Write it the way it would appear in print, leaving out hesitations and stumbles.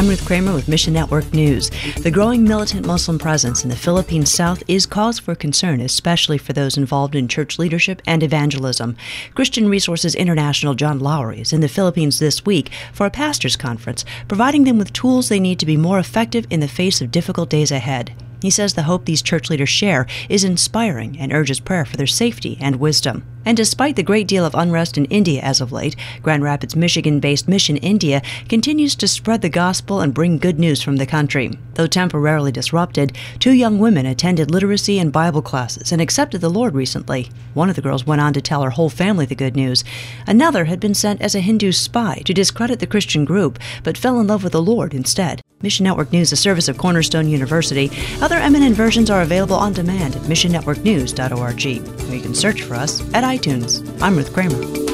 I'm Ruth Kramer with Mission Network News. The growing militant Muslim presence in the Philippine South is cause for concern, especially for those involved in church leadership and evangelism. Christian Resources International John Lowry is in the Philippines this week for a pastors' conference, providing them with tools they need to be more effective in the face of difficult days ahead. He says the hope these church leaders share is inspiring and urges prayer for their safety and wisdom. And despite the great deal of unrest in India as of late, Grand Rapids, Michigan-based Mission India continues to spread the gospel and bring good news from the country. Though temporarily disrupted, 2 young women attended literacy and Bible classes and accepted the Lord recently. One of the girls went on to tell her whole family the good news. Another had been sent as a Hindu spy to discredit the Christian group, but fell in love with the Lord instead. Mission Network News, a service of Cornerstone University. Other eminent versions are available on demand at missionnetworknews.org, where you can search for us at iTunes. I'm Ruth Kramer.